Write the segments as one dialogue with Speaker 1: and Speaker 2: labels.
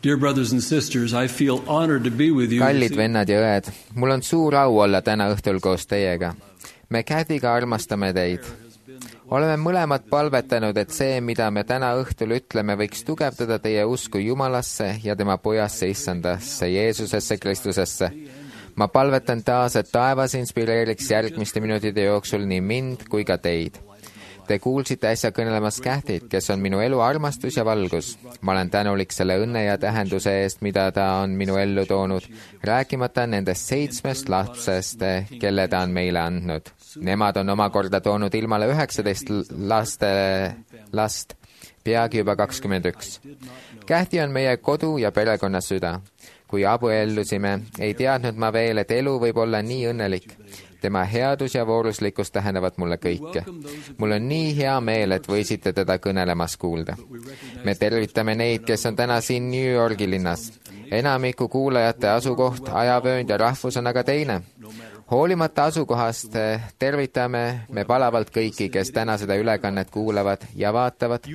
Speaker 1: Dear brothers and sisters, I feel honored to be with you.
Speaker 2: Kallid vennad ja õed, mul on suur au olla täna õhtul koos teiega. Me Kathyga armastame teid. Oleme mõlemad palvetanud, et see, mida me täna õhtul ütleme, võiks tugevdada teie usku Jumalasse ja tema pojasse Issandasse, Jeesusesse Kristusesse. Ma palvetan taas, et taevas inspireeriks järgmiste minutite jooksul nii mind kui ka teid. Te kuulsite äsja kõnelemas Kathyt, kes on minu elu armastus ja valgus. Ma olen tänulik selle õnne ja tähenduse eest, mida ta on minu ellu toonud, rääkimata nendest 7 lapsest, kelle ta on meile andnud. Nemad on omakorda toonud ilmale 19 last, peagi juba 21. Kathy on meie kodu ja perekonna süda. Kui abuellusime, ei teadnud ma veel, et elu võib olla nii õnnelik. Tema headus ja vooruslikkus tähendavad mulle kõike. Mul on nii hea meel, et võisite teda kõnelemas kuulda. Me tervitame neid, kes on täna siin New Yorgi linnas. Enamiku kuulajate asukoht, ajavöönd ja rahvus on aga teine. Hoolimata asukohast tervitame me palavalt kõiki, kes täna seda ülekannet kuulavad ja vaatavad.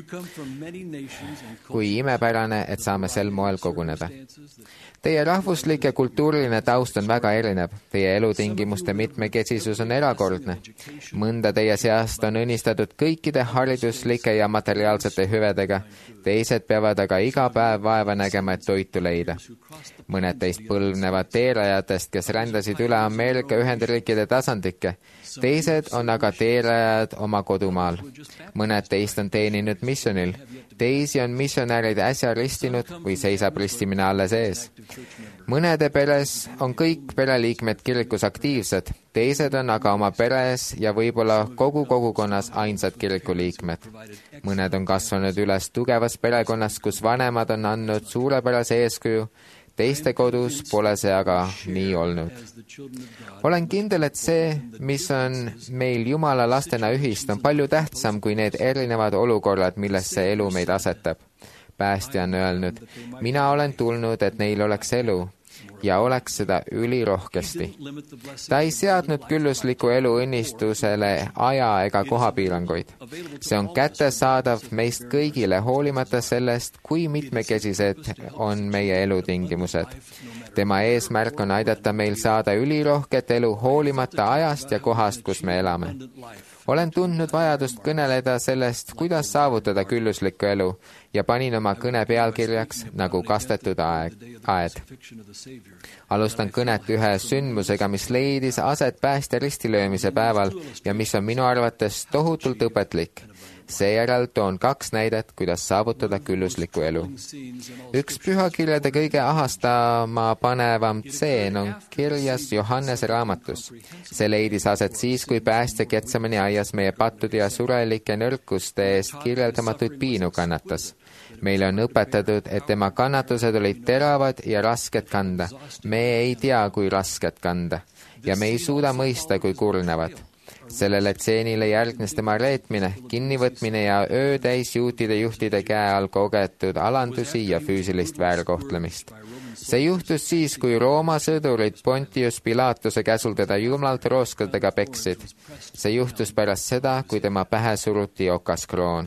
Speaker 2: Kui imepärane, et saame sel moel koguneda. Teie rahvuslik ja kultuuriline taust on väga erinev. Teie elutingimuste mitmekesisus on erakordne. Mõnda teie seast on õnnistatud kõikide hariduslike ja materiaalsete hüvedega. Teised peavad aga iga päev vaeva nägema, et toitu leida. Mõned teist põlvnevad teerajatest, kes rändasid üle Ameerika Ühendriikide tasandikke. Teised on aga teerajad oma kodumaal. Mõned teist on teeninud missionil. Teisi on missionärid äsja ristinud või seisab ristimine alles ees. Mõnede peres on kõik pereliikmed kirikus aktiivsed, teised on aga oma peres ja võib-olla kogu kogukonnas ainsad kirikuliikmed. Mõned on kasvanud üles tugevas perekonnas, kus vanemad on andnud suurepärase eeskuju, teiste kodus pole see aga nii olnud. Olen kindel, et see, mis on meil Jumala lastena ühist, on palju tähtsam kui need erinevad olukorrad, millesse elu meid asetab. Päästja on öelnud, mina olen tulnud, et neil oleks elu ja oleks seda ülirohkesti. Ta ei seadnud küllusliku elu õnnistusele aja ega kohapiiranguid. See on kättesaadav meist kõigile, hoolimata sellest, kui mitmekesised on meie elutingimused. Tema eesmärk on aidata meil saada ülirohket elu hoolimata ajast ja kohast, kus me elame. Olen tundnud vajadust kõneleda sellest, kuidas saavutada külluslikku elu ja panin oma kõne pealkirjaks nagu kastetud aed. Alustan kõnet ühe sündmusega, mis leidis aset päästja ristilöömise päeval ja mis on minu arvates tohutult õpetlik. Seejärel toon 2 näidet, kuidas saavutada külluslikku elu. Üks pühakirjade kõige ahastama panevam tseen on kirjas Johannese raamatus. See leidis aset siis, kui päästja Getsemani aias meie pattude ja surelike nõrkuste eest kirjeldamatuid piinu kannatas. Meile on õpetatud, et tema kannatused olid teravad ja rasked kanda. Me ei tea, kui rasked kanda ja me ei suuda mõista, kui kurnevad. Sellele tseenile järgnes tema reetmine, kinnivõtmine ja öötäis juutide juhtide käe all kogetud alandusi ja füüsilist väärkohtlemist. See juhtus siis, kui Rooma sõdurid Pontius Pilatuse käsul teda jumalalt rooskadega peksid. See juhtus pärast seda, kui tema pähe suruti okaskroon.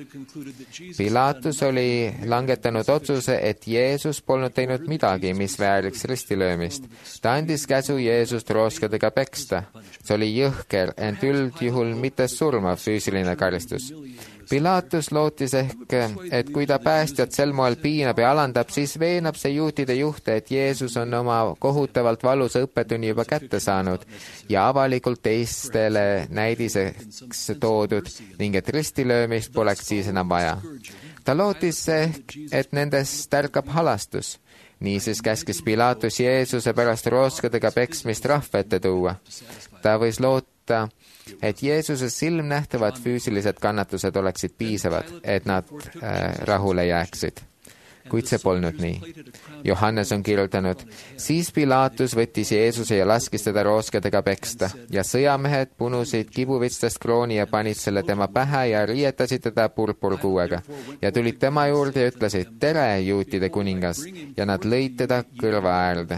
Speaker 2: Pilatus oli langetanud otsuse, et Jeesus polnud teinud midagi, mis vääriks ristilöömist. Ta andis käsu Jeesust rooskadega peksta. See oli jõhker, ent üldjuhul mitte surmav füüsiline karistus. Pilatus lootis ehk, et kui ta päästjat sel moel piinab ja alandab, siis veenab see juutide juhte, et Jeesus on oma kohutavalt valusa õppetunni juba kätte saanud ja avalikult teistele näidiseks toodud ning et ristilöömist poleks siis enam vaja. Ta lootis ehk, et nendest tärkab halastus. Niisiis käskis Pilatus Jeesuse pärast rooskadega peksmist rahva ette tuua. Ta võis loota, et Jeesuse silmnähtavad füüsilised kannatused oleksid piisavad, et nad rahule jääksid. Kuid see polnud nii. Johannes on kirjutanud, siis Pilatus võttis Jeesuse ja laskis teda rooskadega peksta ja sõjamehed punusid kibuvitstest krooni ja panid selle tema pähe ja riietasid teda purpurkuuega ja tulid tema juurde ja ütlesid, tere, juutide kuningas, ja nad lõid teda kõrva äärde.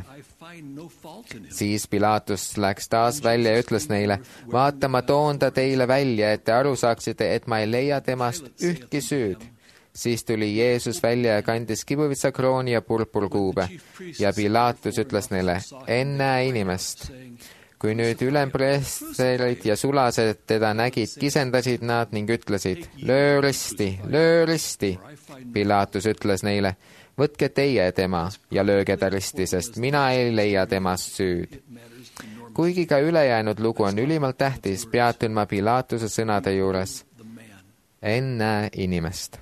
Speaker 2: Siis Pilatus läks taas välja ja ütles neile, vaata, ma toon ta teile välja, et te aru saaksite, et ma ei leia temast ühtki süüd. siis tuli Jeesus välja ja kandis kibuvitsakrooni ja purpurkuube ja Pilaatus ütles neile, ennäe inimest. Kui nüüd ülempreesterid ja sulased teda nägid, kisendasid nad ning ütlesid, löö risti. Pilaatus ütles neile, võtke teie tema ja lööge ta risti, sest mina ei leia temast süüd. Kuigi ka ülejäänud lugu on ülimalt tähtis, peatun ma Pilaatuse sõnade juures. Ennäe inimest.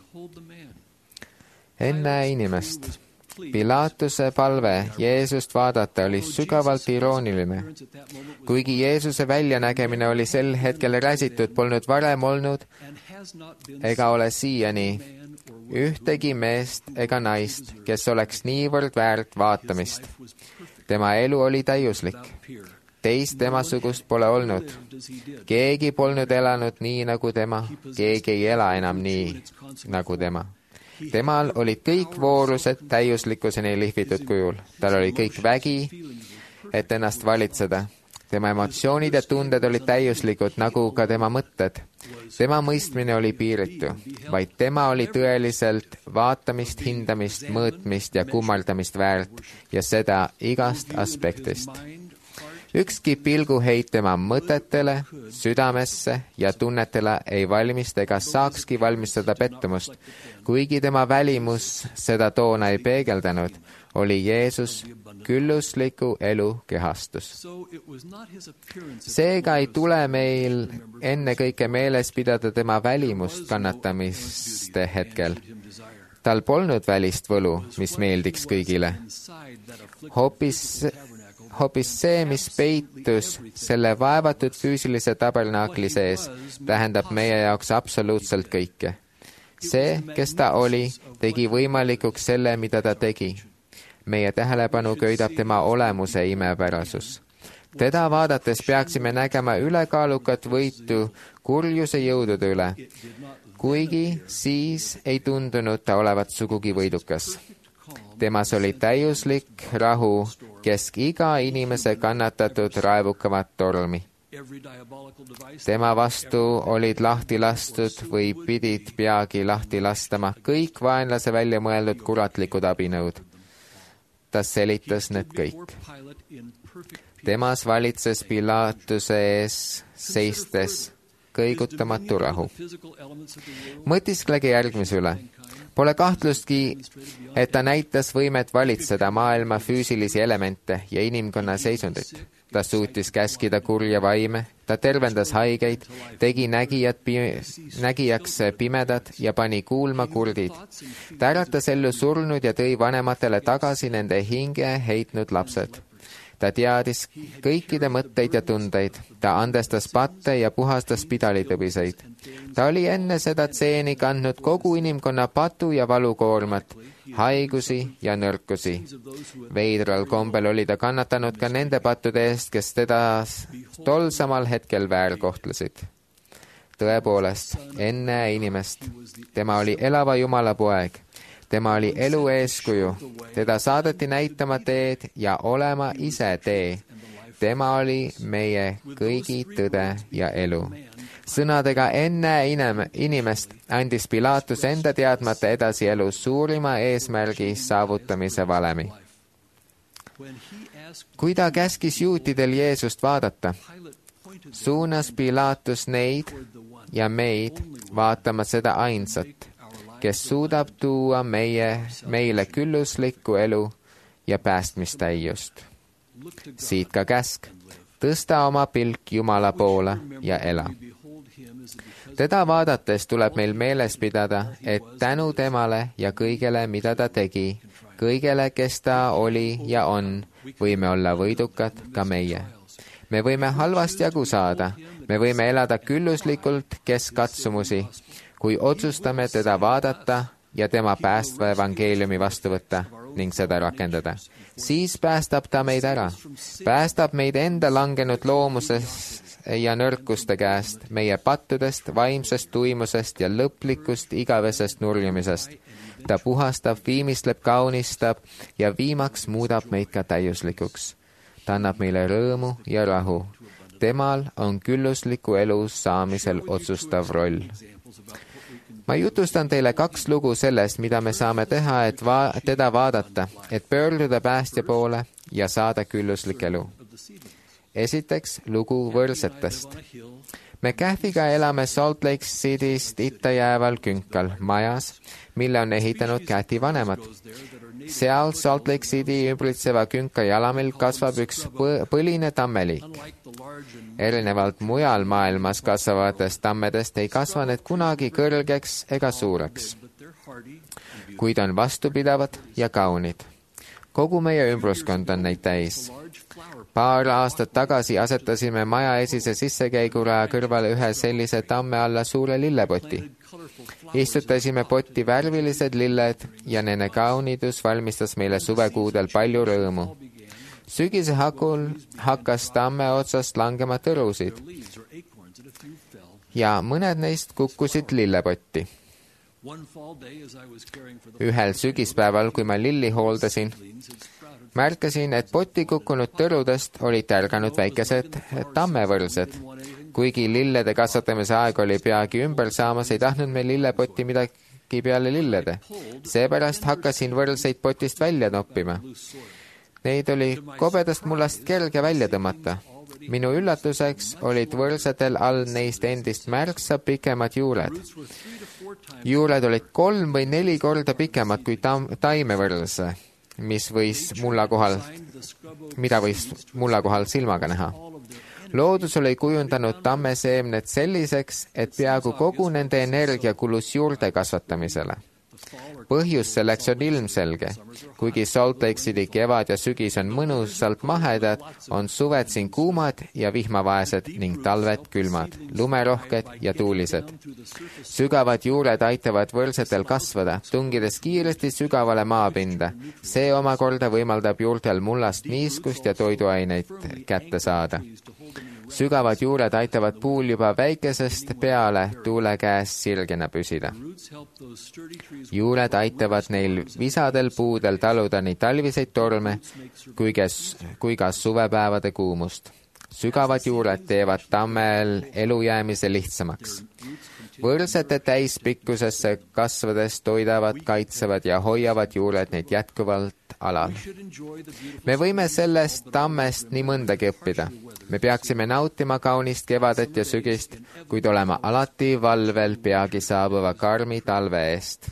Speaker 2: Ennäe inimest. Pilaatuse palve Jeesust vaadata oli sügavalt irooniline. Kuigi Jeesuse väljanägemine oli sel hetkel räsitud, polnud varem olnud ega ole siiani ühtegi meest ega naist, kes oleks niivõrd väärt vaatamist. Tema elu oli täiuslik. Teist temasugust pole olnud. Keegi polnud elanud nii nagu tema, keegi ei ela enam nii nagu tema. Temal olid kõik voorused täiuslikkuseni lihvitud kujul. Tal oli kõik vägi, et ennast valitseda. Tema emotsioonid ja tunded olid täiuslikud, nagu ka tema mõtted. Tema mõistmine oli piiritu, vaid tema oli tõeliselt vaatamist, hindamist, mõõtmist ja kummardamist väärt ja seda igast aspektist. Ükski pilguheit tema mõtetele, südamesse ja tunnetele ei valmista ega saakski valmistada pettumust. Kuigi tema välimus seda toona ei peegeldanud, oli Jeesus küllusliku elu kehastus. Seega ei tule meil ennekõike meeles pidada tema välimust kannatamiste hetkel. Tal polnud välist võlu, mis meeldiks kõigile. Hoopis see, mis peitus selle vaevatud füüsilise tabernaakli sees, tähendab meie jaoks absoluutselt kõike. See, kes ta oli, tegi võimalikuks selle, mida ta tegi. Meie tähelepanu köidab tema olemuse imepärasus. Teda vaadates peaksime nägema ülekaalukat võitu kurjuse jõudude üle, kuigi siis ei tundunud ta olevat sugugi võidukas. Temas oli täiuslik rahu kesk iga inimese kannatatud raevukamat tormi. Tema vastu olid lahti lastud või pidid peagi lahti lastama kõik vaenlase välja mõeldud kuratlikud abinõud. Ta selitas need kõik. Temas valitses Pilaatuse ees seistes kõigutamatu rahu. Mõtisklege järgmise üle. Pole kahtlustki, et ta näitas võimet valitseda maailma füüsilisi elemente ja inimkonna seisundit. Ta suutis käskida kurja vaime, ta tervendas haigeid, tegi nägijaks pimedad ja pani kuulma kurdid. Ta äratas ellu surnud ja tõi vanematele tagasi nende hinge heitnud lapsed. Ta teadis kõikide mõtteid ja tundeid. Ta andestas patte ja puhastas pidalitõbiseid. Ta oli enne seda tseeni kandnud kogu inimkonna patu ja valukoormat, haigusi ja nõrkusi. Veidral kombel oli ta kannatanud ka nende pattude eest, kes teda tol samal hetkel väärkohtlesid. Tõepoolest, ennäe inimest. Tema oli elava Jumala poeg. Tema oli elu eeskuju. Teda saadeti näitama teed ja olema ise tee. Tema oli meie kõigi tõde ja elu. Sõnadega ennäe inimest andis Pilaatus enda teadmata edasi elu suurima eesmärgi saavutamise valemi. Kui ta käskis juutidel Jeesust vaadata, suunas Pilaatus neid ja meid vaatama seda ainsat, kes suudab tuua meile külluslikku elu ja päästmistäiust. Siit ka käsk, tõsta oma pilk Jumala poole ja ela. Teda vaadates tuleb meil meeles pidada, et tänu temale ja kõigele, mida ta tegi, kõigele, kes ta oli ja on, võime olla võidukad ka meie. Me võime halvast jagu saada, me võime elada külluslikult keskkatsumusi, kui otsustame teda vaadata ja tema päästva evangeeliumi vastu võtta ning seda rakendada. Siis päästab ta meid ära, päästab meid enda langenud loomusest ja nõrkuste käest, meie pattudest, vaimsest tuimusest ja lõplikust igavesest nurjumisest. Ta puhastab, viimistleb, kaunistab ja viimaks muudab meid ka täiuslikuks. Ta annab meile rõõmu ja rahu. Temal on küllusliku elu saamisel otsustav roll. ma jutustan teile 2 lugu sellest, mida me saame teha, et teda vaadata, et pöörduda päästja poole ja saada külluslik elu. Esiteks lugu võrsetest. Me Cathyga elame Salt Lake Cityst itta jääval künkal majas, mille on ehitanud Cathy vanemad. Seal Salt Lake City ümbritseva künka jalamil kasvab üks põline tammeliik. Erinevalt mujal maailmas kasvavatest tammedest ei kasva need kunagi kõrgeks ega suureks, kuid on vastupidavad ja kaunid. Kogu meie ümbruskond on neid täis. Paar aastat tagasi asetasime maja esise sissekäiguraja kõrvale ühe sellise tamme alla suure lillepoti. Istutasime potti värvilised lilled ja nende kaunidus valmistas meile suvekuudel palju rõõmu. Sügise hakul hakkas tamme otsast langema tõrusid ja mõned neist kukkusid lillepotti. Ühel sügispäeval, kui ma lilli hooldasin, märkasin, et potti kukkunud tõrudest olid tärganud väikesed tammevõrsed. Kuigi lillede kasvatamise aeg oli peagi ümber saamas, ei tahtnud me lillepotti midagi peale lillede. Seepärast hakkasin võrseid potist välja noppima. Neid oli kobedast mullast kerge välja tõmmata. Minu üllatuseks olid võrsetel all neist endist märksa pikemad juured. Juured olid 3 või 4 korda pikemad kui taimevõrse, mida võis mulla kohal silmaga näha. Loodus oli kujundanud tammeseemned selliseks, et peaaegu kogu nende energia kulus juurde kasvatamisele. Põhjus selleks on ilmselge. Kuigi Salt Lake City kevad ja sügis on mõnusalt mahedad, on suved siin kuumad ja vihmavaesed ning talved külmad, lumerohked ja tuulised. Sügavad juured aitavad võrsetel kasvada, tungides kiiresti sügavale maapinda. See omakorda võimaldab juurtel mullast niiskust ja toiduaineid kätte saada. Sügavad juured aitavad puul juba väikesest peale tuule käes sirgena püsida. Juured aitavad neil visadel puudel taluda nii talviseid torme kui ka suvepäevade kuumust. Sügavad juured teevad tammel elujäämise lihtsamaks. Võrsete täispikkusesse kasvades toidavad, kaitsevad ja hoiavad juured neid jätkuvalt alal. Me võime sellest tammest nii mõndagi õppida. Me peaksime nautima kaunist kevadet ja sügist, kuid olema alati valvel peagi saabuva karmi talve eest.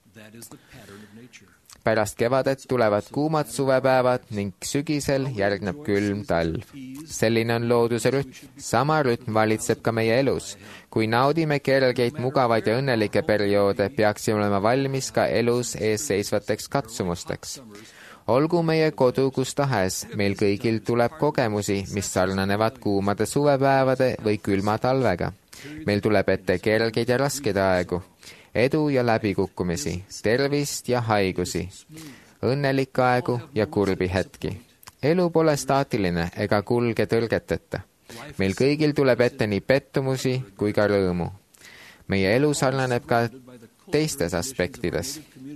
Speaker 2: Pärast kevadet tulevad kuumad suvepäevad ning sügisel järgneb külm talv. Selline on looduse rütm. Sama rütm valitseb ka meie elus. Kui naudime kergeid, mugavaid ja õnnelikke perioode, peaksime olema valmis ka elus eesseisvateks katsumusteks. Olgu meie kodu kus tahes, meil kõigil tuleb kogemusi, mis sarnanevad kuumade suvepäevade või külma talvega. Meil tuleb ette kergeid ja raskeid aegu, edu ja läbikukkumisi, tervist ja haigusi, õnnelikke aegu ja kurbi hetki. Elu pole staatiline ega kulge tõrgeteta. Meil kõigil tuleb ette nii pettumusi kui ka rõõmu. Meie elu sarnaneb ka teistes aspektides.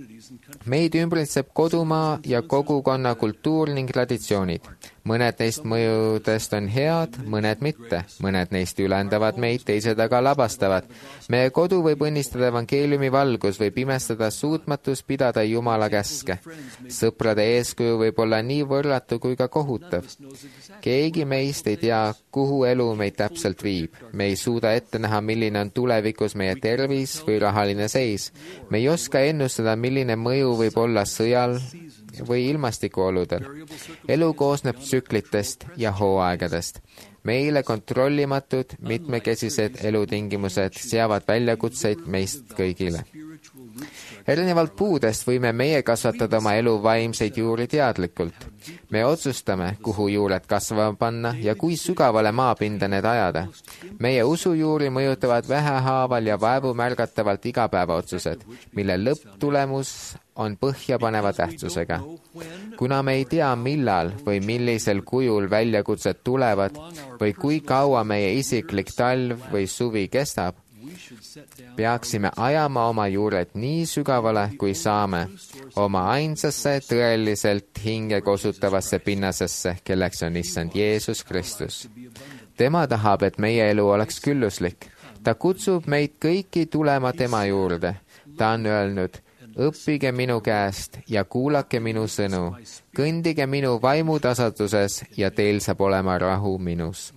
Speaker 2: Meid ümbritseb kodumaa ja kogukonna kultuur ning traditsioonid. Mõned neist mõjudest on head, mõned mitte. Mõned neist ülendavad meid, teised aga labastavad. Meie kodu võib õnnistada evangeeliumi valgus või pimestada suutmatus pidada Jumala käske. Sõprade eeskuju võib olla nii võrratu kui ka kohutav. Keegi meist ei tea, kuhu elu meid täpselt viib. Me ei suuda ette näha, milline on tulevikus meie tervis või rahaline seis. Me ei oska ennustada, milline mõju võib olla sõjal või ilmastikuoludel. Elu koosneb tsüklitest ja hooaegadest. Meile kontrollimatud, mitmekesised elutingimused seavad väljakutseid meist kõigile. Erinevalt puudest võime meie kasvatada oma elu vaimseid juuri teadlikult. Me otsustame, kuhu juured kasvama panna ja kui sügavale maapinda need ajada. Meie usujuuri mõjutavad vähehaaval ja vaevumärgatavalt igapäevaotsused, mille lõpptulemus on põhjapaneva tähtsusega. Kuna me ei tea, millal või millisel kujul väljakutsed tulevad või kui kaua meie isiklik talv või suvi kestab, peaksime ajama oma juured nii sügavale, kui saame, oma ainsasse tõeliselt hinge kosutavasse pinnasesse, kelleks on Issand Jeesus Kristus. Tema tahab, et meie elu oleks külluslik. ta kutsub meid kõiki tulema tema juurde. Ta on öelnud, õppige minu käest ja kuulake minu sõnu. Kõndige minu vaimutasanduses ja teil saab olema rahu minus.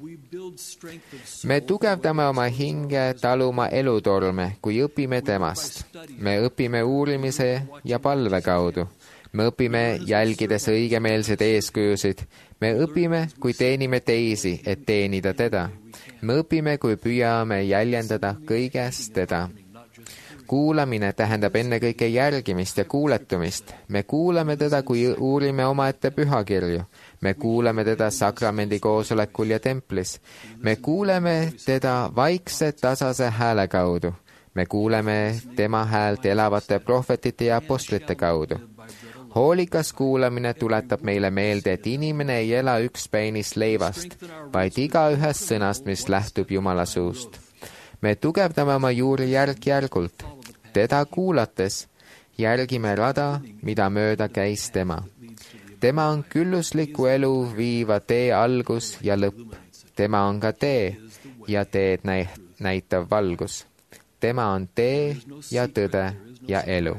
Speaker 2: Me tugevdame oma hinge taluma elutorme, kui õpime temast. Me õpime uurimise ja palve kaudu. Me õpime jälgides õigemeelseid eeskujusid. Me õpime, kui teenime teisi, et teenida teda. Me õpime, kui püüame jäljendada kõiges teda. Kuulamine tähendab ennekõike järgimist ja kuuletumist. Me kuulame teda, kui uurime omaette pühakirju. Me kuulame teda sakramendi koosolekul ja templis. Me kuuleme teda vaikse tasase hääle kaudu. Me kuuleme tema häält elavate prohvetite ja apostlite kaudu. Hoolikas kuulamine tuletab meile meelde, et inimene ei ela ükspäinist leivast, vaid igaühest sõnast, mis lähtub Jumala suust. Me tugevdame oma juuri järk-järgult. Teda kuulates järgime rada, mida mööda käis tema. Tema on küllusliku elu viiva tee algus ja lõpp. Tema on ka tee ja teed näitav valgus. Tema on tee ja tõde ja elu.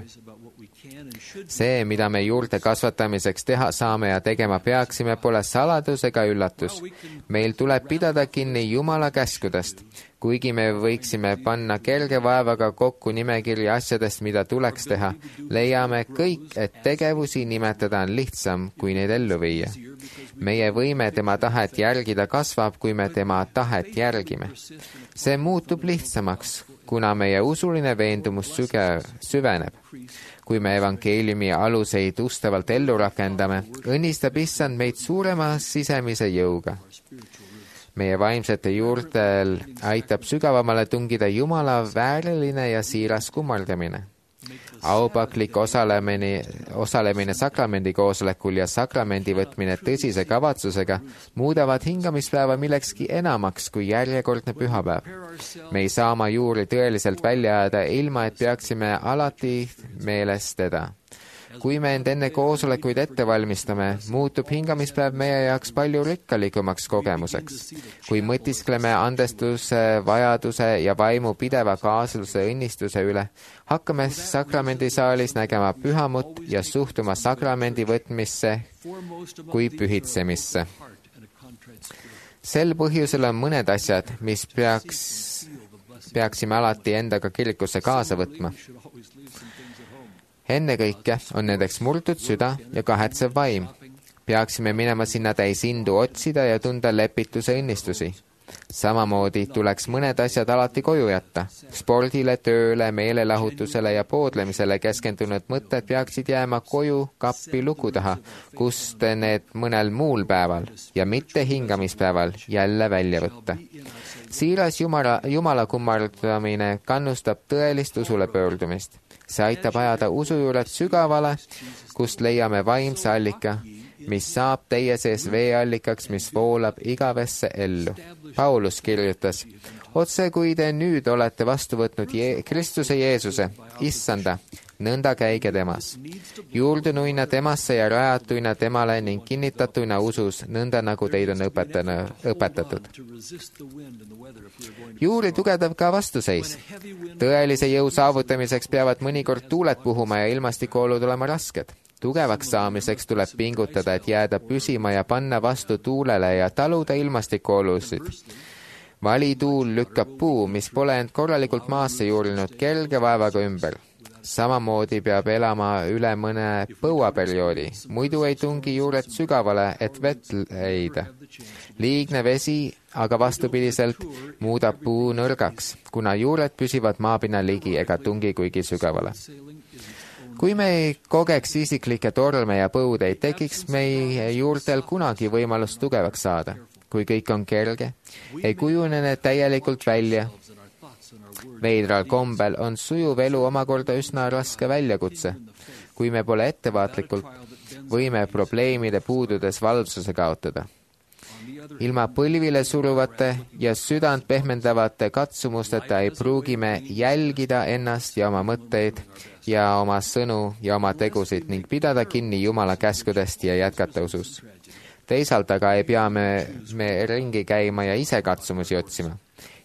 Speaker 2: See, mida me juurde kasvatamiseks teha saame ja tegema peaksime, pole saladus ega üllatus. Meil tuleb pidada kinni Jumala käskudest, kuigi me võiksime panna kerge vaevaga kokku nimekirja asjadest, mida tuleks teha, leiame kõik, et tegevusi nimetada on lihtsam, kui neid ellu viia. Meie võime tema tahet järgida kasvab, kui me tema tahet järgime. See muutub lihtsamaks, kuna meie usuline veendumus süveneb. Kui me evangeeliumi aluseid ustavalt ellu rakendame, õnnistab Issand meid suurema sisemise jõuga. Meie vaimsete juurtel aitab sügavamale tungida Jumala vääriline ja siiras kummardamine. Aupaklik osalemine sakramendi koosolekul ja sakramendi võtmine tõsise kavatsusega muudavad hingamispäeva millekski enamaks kui järjekordne pühapäev. Me ei saa oma juuri tõeliselt välja ajada, ilma et peaksime alati meeles teda. Kui me end enne koosolekuid ette valmistame, muutub hingamispäev meie jaoks palju rikkalikumaks kogemuseks. Kui mõtiskleme andestuse, vajaduse ja vaimu pideva kaasluse õnnistuse üle, hakkame sakramendisaalis nägema pühamut ja suhtuma sakramendi võtmisse kui pühitsemisse. Sel põhjusel on mõned asjad, mis peaksime alati endaga kirikusse kaasa võtma. Ennekõike on nendeks murtud süda ja kahetsev vaim. Peaksime minema sinna täis indu otsida ja tunda lepituse õnnistusi. Samamoodi tuleks mõned asjad alati koju jätta. Spordile, tööle, meelelahutusele ja poodlemisele keskendunud mõtted peaksid jääma koju kappi luku taha, kust need mõnel muul päeval ja mitte hingamispäeval jälle välja võtta. Siiras Jumala kummardamine kannustab tõelist usule pöördumist. See aitab ajada usu juured sügavale, kust leiame vaimse allika, mis saab teie sees veeallikaks, mis voolab igavesse ellu. Paulus kirjutas, otse kui te nüüd olete vastu võtnud Kristuse Jeesuse, Issanda, nõnda käige temas. Juurdunuina temasse ja rajatuina temale ning kinnitatuina usus, nõnda nagu teid on õpetatud. Juuri tugevdab ka vastuseis. Tõelise jõu saavutamiseks peavad mõnikord tuuled puhuma ja ilmastikuolud olema rasked. Tugevaks saamiseks tuleb pingutada, et jääda püsima ja panna vastu tuulele ja taluda ilmastikuolusid. Valituul lükkab puu, mis pole end korralikult maasse juurinud, kerge vaevaga ümber. Samamoodi peab elama üle mõne põuaperioodi, muidu ei tungi juured sügavale, et vett leida. Liigne vesi aga vastupidiselt muudab puu nõrgaks, kuna juured püsivad maapinna ligi ega tungi kuigi sügavale. Kui me ei kogeks isiklikke torme ja põud, ei tekiks meie juurtel kunagi võimalust tugevaks saada. Kui kõik on kerge, ei kujune need täielikult välja. Veidral kombel on sujuv elu omakorda üsna raske väljakutse. Kui me pole ettevaatlikult, võime probleemide puududes valvsuse kaotada. Ilma põlvile suruvate ja südant pehmendavate katsumusteta ei pruugi me jälgida ennast ja oma mõtteid ja oma sõnu ja oma tegusid ning pidada kinni Jumala käskudest ja jätkata usus. Teisalt aga ei pea me ringi käima ja ise katsumusi otsima.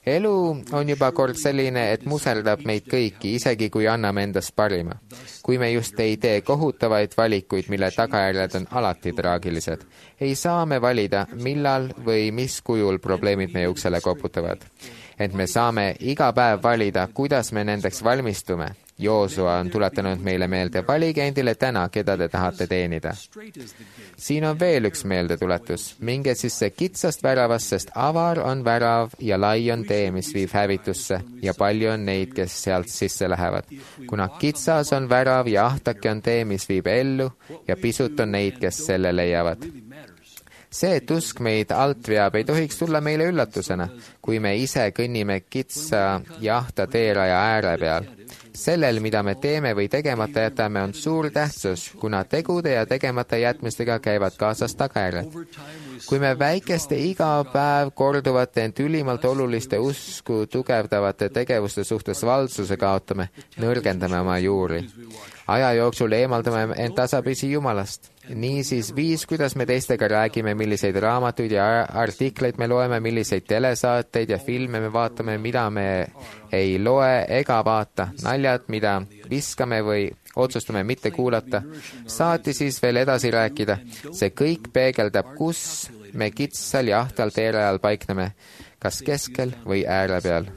Speaker 2: elu on juba kord selline, et muserdab meid kõiki, isegi kui anname endast parima. Kui me just ei tee kohutavaid valikuid, mille tagajärjed on alati traagilised, ei saa me valida, millal või mis kujul probleemid meie uksele koputavad. Ent me saame iga päev valida, kuidas me nendeks valmistume. Joosua on tuletanud meile meelde, valige endile täna, keda te tahate teenida. Siin on veel üks meeldetuletus. Minge sisse kitsast väravast, sest avar on värav ja lai on tee, mis viib hävitusse ja palju on neid, kes sealt sisse lähevad. Kuna kitsas on värav ja ahtake on tee, mis viib ellu ja pisut on neid, kes selle leiavad. See, et usk meid alt veab, ei tohiks tulla meile üllatusena, kui me ise kõnnime kitsa ja ahta teeraja ääre peal. Sellel, mida me teeme või tegemata jätame, on suur tähtsus, kuna tegude ja tegemata jätmistega käivad kaasas tagajärjed. Kui me väikeste iga päev korduvate ent ülimalt oluliste usku tugevdavate tegevuste suhtes valdsuse kaotame, nõrgendame oma juuri. Aja jooksul eemaldame end tasapisi Jumalast. Niisiis viis, kuidas me teistega räägime, milliseid raamatuid ja artikleid me loeme, milliseid telesaateid ja filme me vaatame, mida me ei loe ega vaata, naljad, mida viskame või otsustame mitte kuulata, saati siis veel edasi rääkida. See kõik peegeldab, kus me kitsal ja ahtal teerajal paikneme, kas keskel või ääre peal.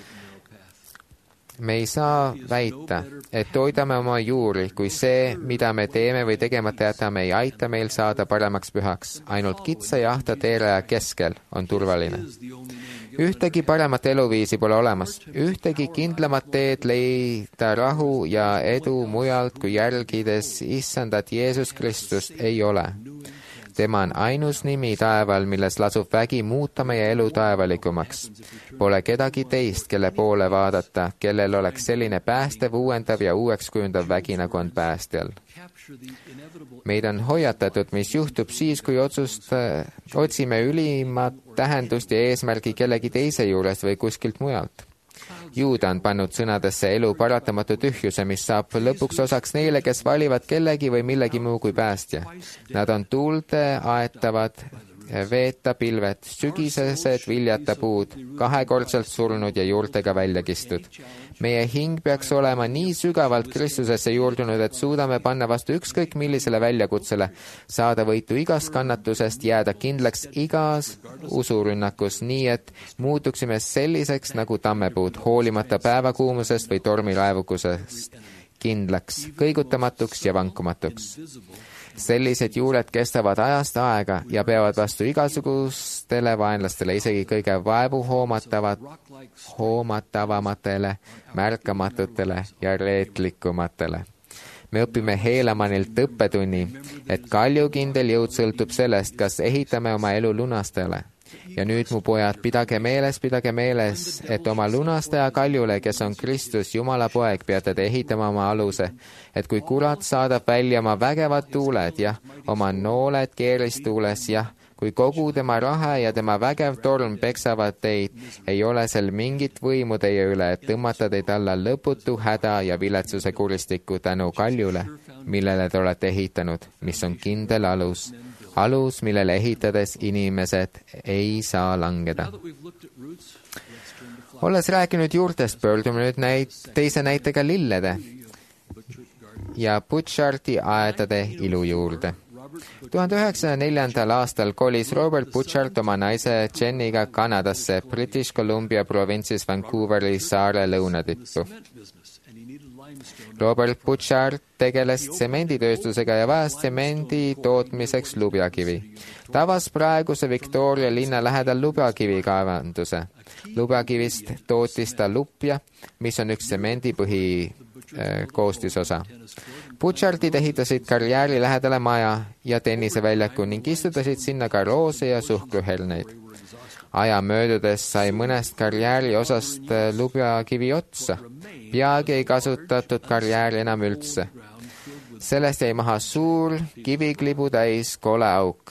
Speaker 2: Me ei saa väita, et toidame oma juuri, kui see, mida me teeme või tegemata jätame, ei aita meil saada paremaks pühaks. Ainult kitsa ja ahta teeraja keskel on turvaline. Ühtegi paremat eluviisi pole olemas. Ühtegi kindlamat teed leida rahu ja edu mujalt kui järgides issandat Jeesus Kristust ei ole. Tema on ainus nimi taeval, milles lasub vägi muuta meie elu taevalikumaks. Pole kedagi teist, kelle poole vaadata, kellel oleks selline päästev, uuendav ja uueks kujundav vägi, nagu on päästjal. Meid on hoiatatud, mis juhtub siis, kui otsime ülimat tähendust ja eesmärgi kellegi teise juurest või kuskilt mujalt. Juuda on pannud sõnadesse elu paratamatu tühjuse, mis saab lõpuks osaks neile, kes valivad kellegi või millegi muu kui päästja. Nad on tuulde aetavad, veeta pilved, sügisesed viljata puud, kahekordselt surnud ja juurtega välja kistud. Meie hing peaks olema nii sügavalt Kristusesse juurdunud, et suudame panna vastu ükskõik millisele väljakutsele, saada võitu igast kannatusest, jääda kindlaks igas usurünnakus, nii et muutuksime selliseks nagu tammepuud, hoolimata päevakuumusest või tormiraevukusest, kindlaks, kõigutamatuks ja vankumatuks. Sellised juured kestavad ajast aega ja peavad vastu igasugustele vaenlastele, isegi kõige vaevuhoomatavamatele, märkamatutele ja reetlikumatele. Me õpime Heelemanilt õppetunni, et kaljukindel jõud sõltub sellest, kas ehitame oma elu lunastajale. Ja nüüd, mu pojad, pidage meeles, et oma lunastaja kaljule, kes on Kristus, Jumala poeg, peate te ehitama oma aluse, et kui kurat saadab välja oma vägevad tuuled, jah, oma nooled keeristuules, jah, kui kogu tema rahe ja tema vägev torm peksavad teid, ei ole sel mingit võimu teie üle, et tõmmata teid alla lõputu häda ja viletsuse kuristikku tänu kaljule, millele te olete ehitanud, mis on kindel alus, millele ehitades inimesed ei saa langeda. Olles rääkinud juurtest, pöördume nüüd teise näitega lillede ja Butchardi aedade ilu juurde. 1904. aastal kolis Robert Butchart oma naise Jenniga Kanadasse, British Columbia provintsis Vancouveri saare lõunatippu. Robert Butchart tegeles tsemenditööstusega ja vajas tsemendi tootmiseks lubjakivi. Tavas praeguse Victoria linna lähedal lubjakivi kaevanduse. Lubjakivist tootis ta lupja, mis on üks tsemendi põhikoostisosa. Butchartid ehitasid karjääri lähedale maja ja tenniseväljaku ning istutasid sinna ka roose ja suhkruherneid. Aja möödudes sai mõnest karjääri osast lubjakivi otsa. Peagi ei kasutatud karjääri enam üldse. Sellest jäi maha suur kiviklibu täis kole auk.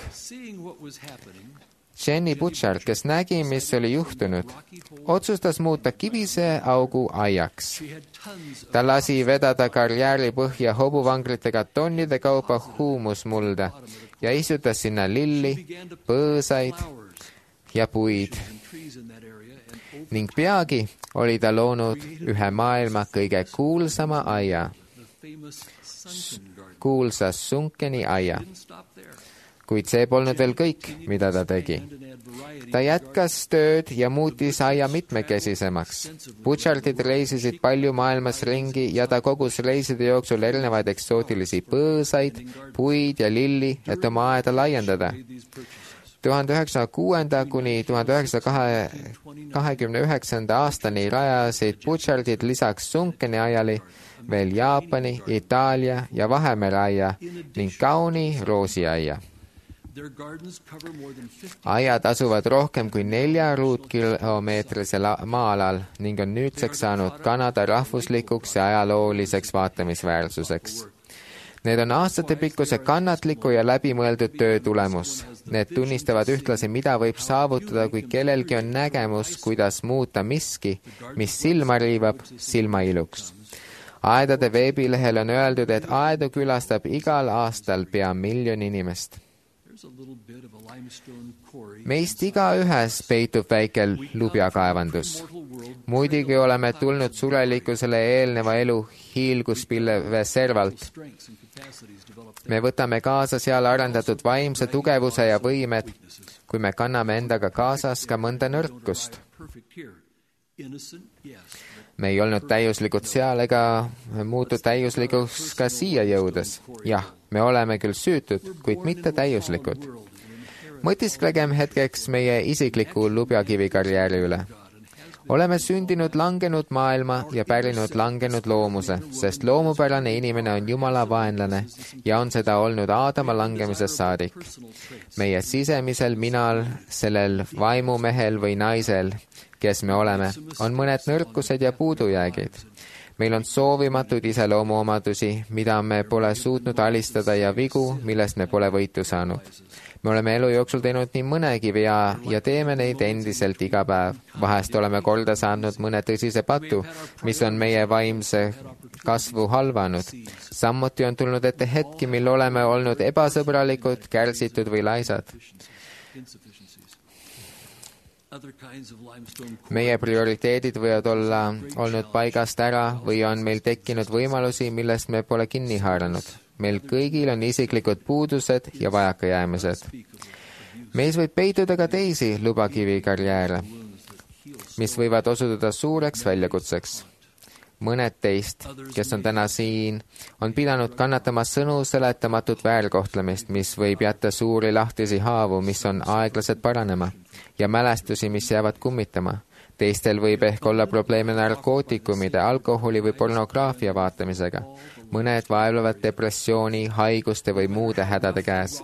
Speaker 2: Jenny Butchart, kes nägi, mis oli juhtunud, otsustas muuta kivise augu aiaks. Ta lasi vedada karjääri põhja hobuvangritega tonnide kaupa huumusmulda ja istutas sinna lilli, põõsaid ja puid. ning peagi oli ta loonud ühe maailma kõige kuulsama aia, kuulsa Sunkeni aia. Kuid see polnud veel kõik, mida ta tegi. Ta jätkas tööd ja muutis aia mitmekesisemaks. Butchardid reisisid palju maailmas ringi ja ta kogus reiside jooksul erinevaid eksootilisi põõsaid, puid ja lilli, et oma aeda laiendada. 1906. kuni 1929. aastani rajasid Butchardid lisaks Sunkeni aiali veel Jaapani, Itaalia ja Vahemere aia ning kauni roosiaia. Aiad asuvad rohkem kui 4 ruutkilomeetrisel maa-alal ning on nüüdseks saanud Kanada rahvuslikuks ja ajalooliseks vaatamisväärsuseks. Need on aastatepikkuse kannatliku ja läbimõeldud töö tulemus. Need tunnistavad ühtlasi, mida võib saavutada, kui kellelgi on nägemus, kuidas muuta miski, mis silma riivab, silmailuks. Aedade veebilehel on öeldud, et aedu külastab igal aastal pea 1 miljon inimest. Meist igaühes peitub väike lubjakaevandus. Muidugi oleme tulnud surelikkusele eelneva elu hiilguspilve servalt. Me võtame kaasa seal arendatud vaimse tugevuse ja võimed, kui me kanname endaga kaasas ka mõnda nõrkust. Me ei olnud täiuslikud seal ega muutu täiuslikuks ka siia jõudes. Jah, me oleme küll süütud, kuid mitte täiuslikud. Mõtisklegem hetkeks meie isikliku lubjakivikarjääri üle. Oleme sündinud langenud maailma ja pärinud langenud loomuse, sest loomupärane inimene on Jumala vaenlane ja on seda olnud Aadama langemisest saadik. Meie sisemisel minal, sellel vaimumehel või naisel, kes me oleme, on mõned nõrkused ja puudujäägid. Meil on soovimatuid iseloomuomadusi, mida me pole suutnud alistada ja vigu, millest me pole võitu saanud. Me oleme elu jooksul teinud nii mõnegi vea ja teeme neid endiselt iga päev. Vahest oleme korda saanud mõne tõsise patu, mis on meie vaimse kasvu halvanud. Samuti on tulnud ette hetki, mil oleme olnud ebasõbralikud, kärsitud või laisad. Meie prioriteedid võivad olla olnud paigast ära või on meil tekkinud võimalusi, millest me pole kinni haaranud. Meil kõigil on isiklikud puudused ja vajakajäämised. Meis võib peituda ka teisi lubakivikarjääre, mis võivad osutuda suureks väljakutseks. Mõned teist, kes on täna siin, on pidanud kannatama sõnu seletamatut väärkohtlemist, mis võib jätta suuri lahtisi haavu, mis on aeglaselt paranema, ja mälestusi, mis jäävad kummitama. Teistel võib ehk olla probleeme narkootikumide, alkoholi või pornograafia vaatamisega. Mõned vaevlevad depressiooni, haiguste või muude hädade käes.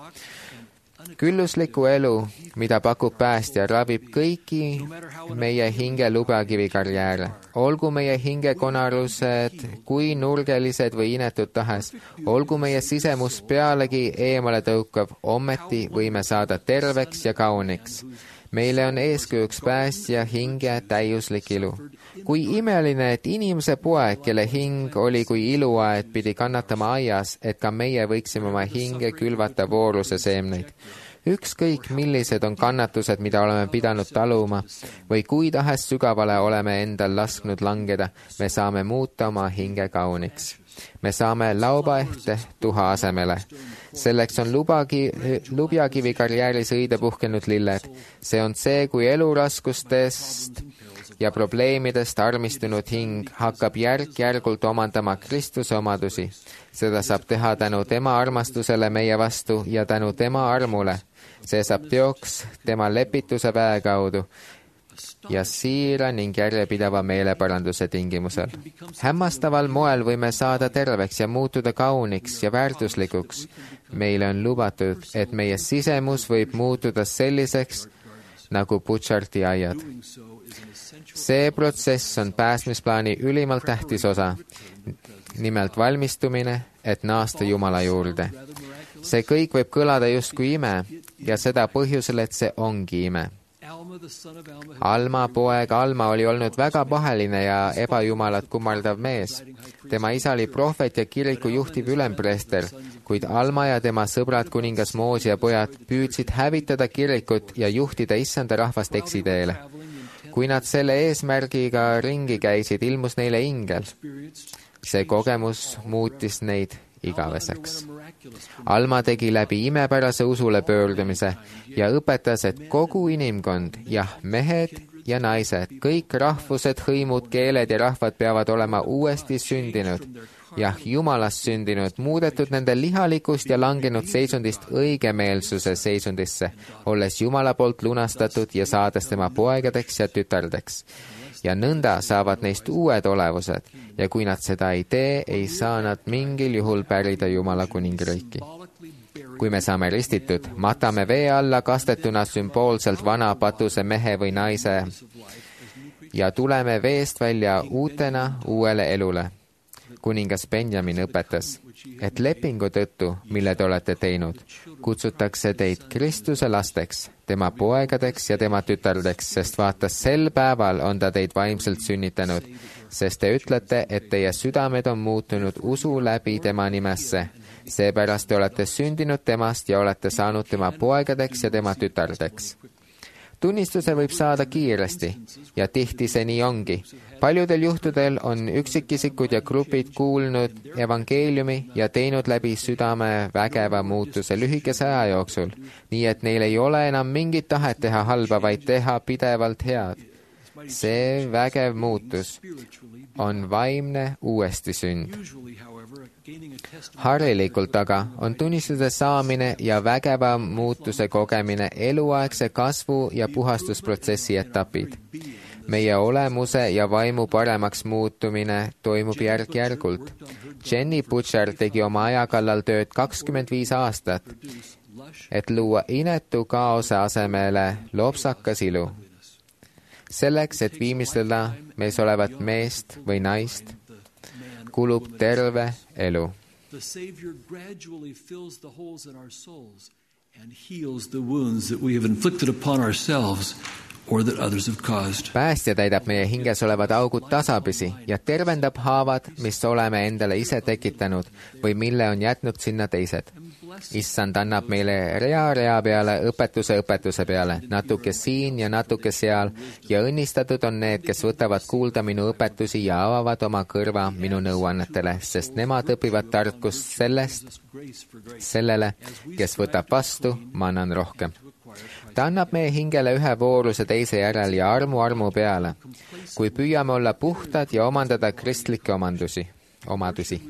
Speaker 2: Küllusliku elu, mida pakub päästja, ravib kõiki meie hinge lubakivikarjääre. Olgu meie hingekonarused kui nurgelised või inetud tahes, olgu meie sisemus pealegi eemale tõukav, ometi võime saada terveks ja kauniks. Meile on eeskujuks päästja hinge täiuslik ilu. Kui imeline, et inimese poeg, kelle hing oli kui iluaed, pidi kannatama aias, et ka meie võiksime oma hinge külvata vooruse seemneid. Ükskõik, millised on kannatused, mida oleme pidanud taluma, või kui tahes sügavale oleme endal lasknud langeda, me saame muuta oma hinge kauniks. Me saame laubaehte tuha asemele. Selleks on lubjakivi karjääris õide puhkenud lilled. See on see, kui eluraskustest ja probleemidest armistunud hing hakkab järk-järgult omandama Kristuse omadusi. Seda saab teha tänu tema armastusele meie vastu ja tänu tema armule. See saab teoks tema lepituse väe kaudu ja siira ning järjepideva meeleparanduse tingimusel. Hämmastaval moel võime saada terveks ja muutuda kauniks ja väärtuslikuks. Meile on lubatud, et meie sisemus võib muutuda selliseks nagu Butchardi aiad. See protsess on päästmisplaani ülimalt tähtis osa, nimelt valmistumine, et naasta Jumala juurde. See kõik võib kõlada justkui ime ja seda põhjusel, et see ongi ime. Alma poeg Alma oli olnud väga paheline ja ebajumalat kummardav mees. Tema isa oli prohvet ja kiriku juhtiv ülempreester, kuid Alma ja tema sõbrad kuningas Moosia pojad püüdsid hävitada kirikut ja juhtida issanda rahvast eksiteele. kui nad selle eesmärgiga ringi käisid, ilmus neile ingel. See kogemus muutis neid igaveseks. Alma tegi läbi imepärase usule pöördumise ja õpetas, et kogu inimkond, jah, mehed ja naised, kõik rahvused, hõimud, keeled ja rahvad peavad olema uuesti sündinud, jah, Jumalast sündinud, muudetud nende lihalikust ja langenud seisundist õigemeelsuse seisundisse, olles Jumala poolt lunastatud ja saades tema poegadeks ja tütardeks. Ja nõnda saavad neist uued olevused ja kui nad seda ei tee, ei saa nad mingil juhul pärida Jumala kuningriiki. Kui me saame ristitud, matame vee alla kastetuna sümboolselt vana patuse mehe või naise ja tuleme veest välja uutena uuele elule. Kuningas Benjamin õpetas, et lepingu tõttu, mille te olete teinud, kutsutakse teid Kristuse lasteks, tema poegadeks ja tema tütardeks, sest vaata, sel päeval on ta teid vaimselt sünnitanud, sest te ütlete, et teie südamed on muutunud usu läbi tema nimesse. Seepärast te olete sündinud temast ja olete saanud tema poegadeks ja tema tütardeks. Tunnistuse võib saada kiiresti ja tihti see nii ongi. Paljudel juhtudel on üksikisikud ja grupid kuulnud evangeeliumi ja teinud läbi südame vägeva muutuse lühikese aja jooksul, nii et neil ei ole enam mingit tahet teha halba, vaid teha pidevalt head. See vägev muutus on vaimne uuestisünd. Harilikult aga on tunnistuse saamine ja vägeva muutuse kogemine eluaegse kasvu ja puhastusprotsessi etapid. Meie olemuse ja vaimu paremaks muutumine toimub järk-järgult. Jenny Butcher tegi oma aja kallal tööd 25 aastat, et luua inetu kaose asemele lopsakas ilu. Selleks, et viimistleda mees olevat meest või naist, kulub terve elu.
Speaker 1: The Savior gradually fills the holes in our souls and heals the wounds that we have inflicted upon ourselves or that others have caused.
Speaker 2: Päästja täidab meie hinges olevad augud tasapisi ja tervendab haavad, mis oleme endale ise tekitanud või mille on jätnud sinna teised. Issand annab meile rea peale õpetuse peale, natuke siin ja natuke seal ja õnnistatud on need, kes võtavad kuulda minu õpetusi ja avavad oma kõrva minu nõuannetele, sest nemad õpivad tarkust sellele, kes võtab vastu, ma annan rohkem. Ta annab meie hingele ühe vooruse teise järel ja armu peale, kui püüame olla puhtad ja omandada kristlikke omadusi.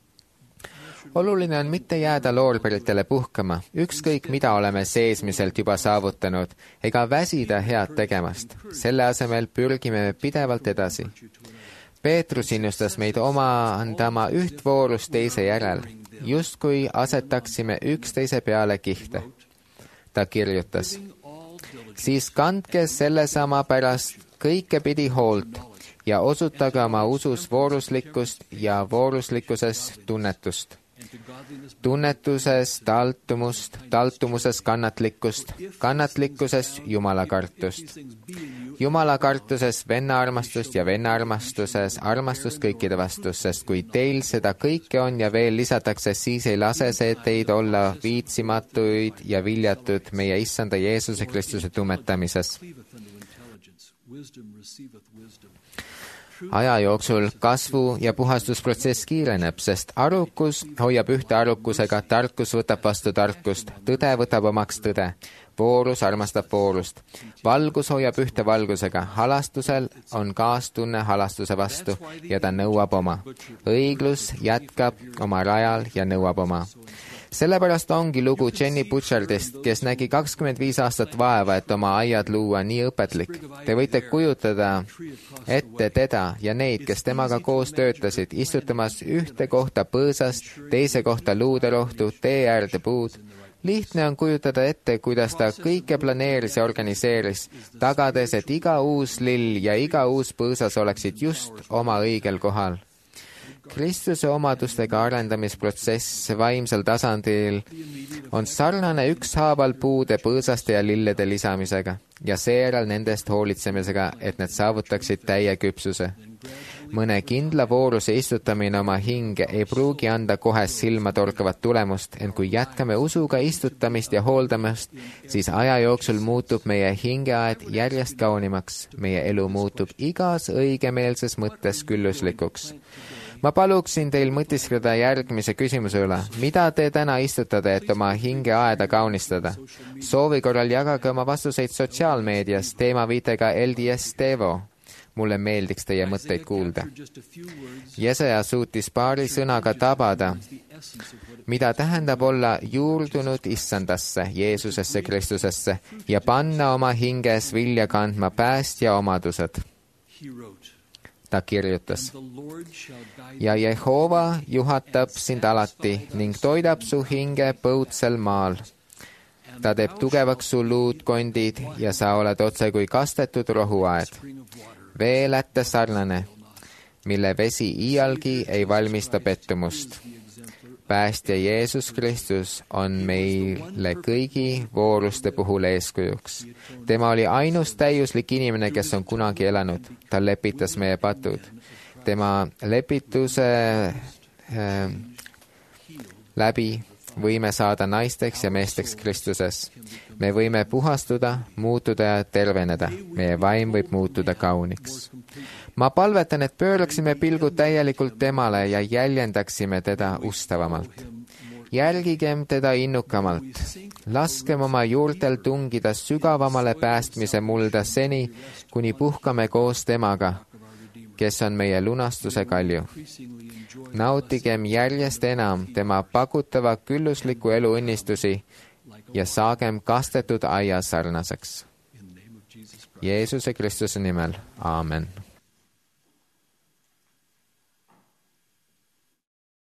Speaker 2: Oluline on mitte jääda loorberitele puhkama, ükskõik mida oleme seesmiselt juba saavutanud, ega väsida head tegemast. Selle asemel pürgime pidevalt edasi. Peetrus innustas meid omandama üht voorust teise järel, justkui asetaksime üksteise peale kihte. Ta kirjutas, siis kandke sellesama pärast kõikepidi hoolt ja osutage oma usus vooruslikkust ja vooruslikkuses tunnetust. Tunnetuses taltumust, taltumuses kannatlikkust, kannatlikkuses jumalakartust. Jumalakartuses vennaarmastust ja vennaarmastuses armastust kõikide vastu, sest kui teil seda kõike on ja veel lisatakse, siis ei lase see teid olla viitsimatuid ja viljatud meie Issanda Jeesuse Kristuse tumetamises. Aja jooksul kasvu ja puhastusprotsess kiireneb, sest arukus hoiab ühte arukusega, tarkus võtab vastu tarkust, tõde võtab omaks tõde, voorus armastab voorust. Valgus hoiab ühte valgusega, halastusel on kaastunne halastuse vastu ja ta nõuab oma. Õiglus jätkab oma rajal ja nõuab oma. Sellepärast ongi lugu Jenny Butcherdist, kes nägi 25 aastat vaeva, et oma aiad luua nii õpetlik. Te võite kujutada ette teda ja neid, kes temaga koos töötasid, istutamas ühte kohta põõsast, teise kohta luuderohtu, tee äärde puud. Lihtne on kujutada ette, kuidas ta kõike planeeris ja organiseeris, tagades, et iga uus lill ja iga uus põõsas oleksid just oma õigel kohal. Kristuse omadustega arendamisprotsess vaimsel tasandil on sarnane ükshaaval puude, põõsaste ja lillede lisamisega ja seejärel nendest hoolitsemisega, et need saavutaksid täie küpsuse. mõne kindla vooruse istutamine oma hinge ei pruugi anda kohe silmatorkavat tulemust, ent kui jätkame usuga istutamist ja hooldamist, siis aja jooksul muutub meie hingeaed järjest kaunimaks. Meie elu muutub igas õigemeelses mõttes külluslikuks. Ma paluksin teil mõtiskleda järgmise küsimuse üle. Mida te täna istutate, et oma hingeaeda kaunistada? Soovi korral jagage oma vastuseid sotsiaalmeedias teemaviitega LDS Devo. Mulle meeldiks teie mõtteid kuulda. Jesaja suutis paari sõnaga tabada, mida tähendab olla juurdunud issandasse, Jeesusesse Kristusesse ja panna oma hinges vilja kandma päästja omadused. Ta kirjutas, ja Jehova juhatab sind alati ning toidab su hinge põudsel maal. Ta teeb tugevaks su luudkondid ja sa oled otse kui kastetud rohuaed. Veelätte sarnane, mille vesi iialgi ei valmista pettumust. Päästja Jeesus Kristus on meile kõigi vooruste puhul eeskujuks. Tema oli ainus täiuslik inimene, kes on kunagi elanud. Ta lepitas meie patud. Tema lepituse läbi võime saada naisteks ja meesteks Kristuses. Me võime puhastuda, muutuda ja terveneda. Meie vaim võib muutuda kauniks. Ma palvetan, et pööraksime pilgud täielikult temale ja jäljendaksime teda ustavamalt. Jälgigem teda innukamalt. Laskem oma juurtel tungida sügavamale päästmise mulda seni, kuni puhkame koos temaga, kes on meie lunastuse kalju. Nautigem järjest enam tema pakutava küllusliku elu õnnistusi ja saagem kastetud aia sarnaseks. Jeesuse Kristuse nimel. Aamen.